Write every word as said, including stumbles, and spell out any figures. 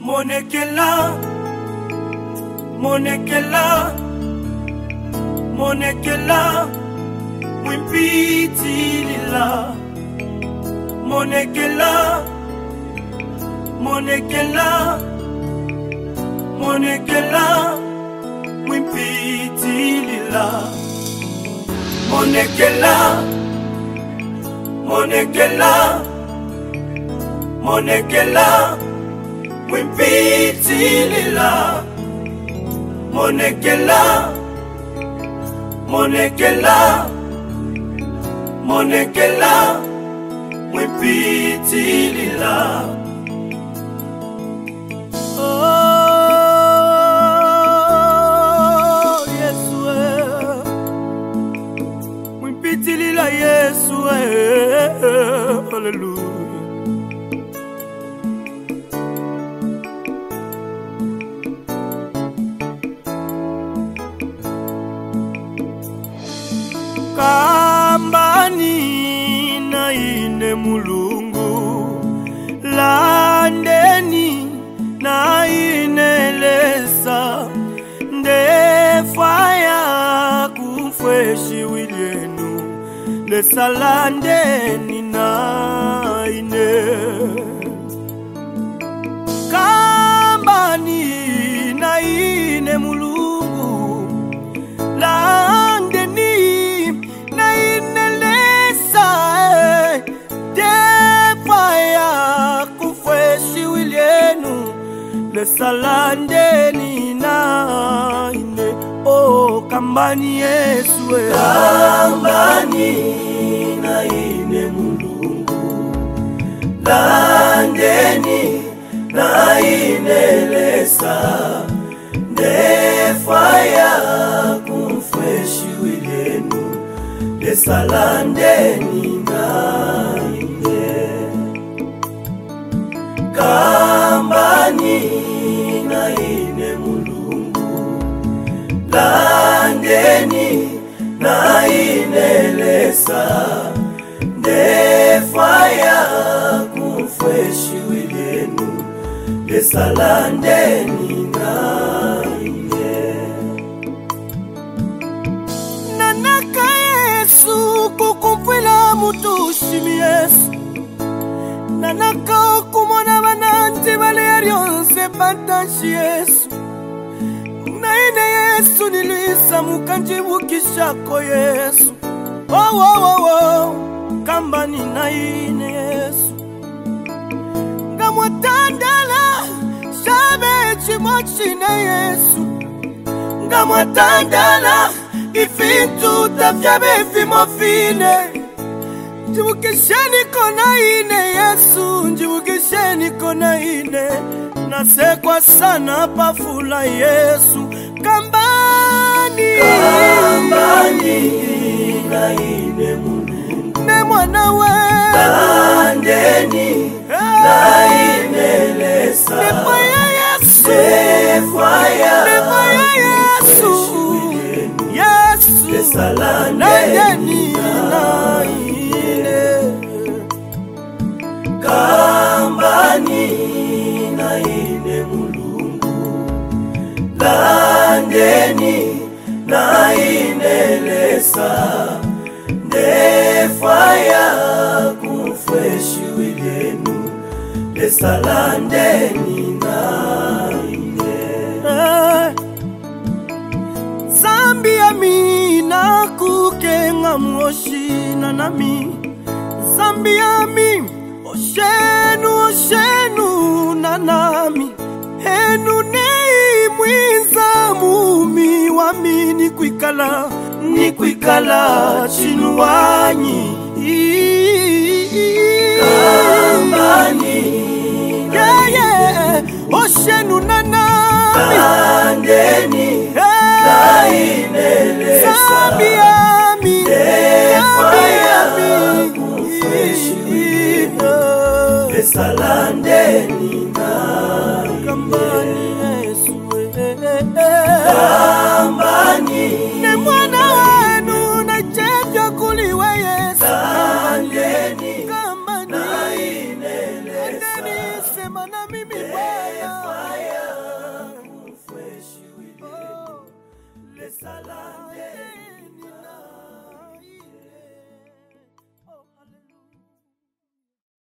Monekela, monekela, monekela, mwipitilila. Monekela, monekela, monekela, mwipitilila. Monekela, monekela, monekela, mwipitilila. Monekela, monekela, monekela, mwipitilila. Oh, Yesu, mwipitilila Yesu, hallelujah. Kambani na ine mulungu, landeni na ine lesa, ndefaya kumfweshi wilyenu, lesa landeni na ine. Kambani na ine mulungu, landeni na inelesa, defaya kufweshi wilyenu, lesa landeni na ine. Oh, kambani Yesu, kambani na ine mulungu, landeni na inelesa, defaya kumfweshi wilyenu, lesa landeni na ine. Kambani na ine mulungu, landeni na inelesa, defaya kumfweshi wilyenu, lesa landeni na ine. Nanaka Yesu kukumfwila mutushimi Yesu, nanaka kumona bananti bale ryonse pantashi Yesu, na ine Yesu nilisa mukanjibukishako Yesu. Oh, oh, oh, oh, kambani na ine Yesu, ngamwatandala shabe chimochi na Yesu, ngamwatandala ifintu tafyabe fimofine. Njibukisheni kona ine Yesu, njibukisheni kona ine, nasekwa sana pafula Yesu. Kambani, kambani na ine mulungu, ne mwana we, landeni na inelesa, defaya Yesu, defaya, defaya Yesu, Yesu, lesa landeni na ine. Kambani na ine mulungu, landeni na inelesa, defaya kumfweshi wilyenu, lesa landeni na ine. Zambi yami na kukenga mwoshina nami, zambi yami oshenu oshenu nanami, henu nei mwiza mumi wami ni kwikala, ni kwikala chinu wanyi. Kambani yeah, yeah, oshenu nanami, landeni na inelesa, zambi yami, zambi yami kumfweshi wilyenu, lesa landeni na ine. Kambani Yesu, kambani ne mwana wenu na chevya kuliwe Yesu, landeni kambani na inelesa, sema na mimi Bwana. esala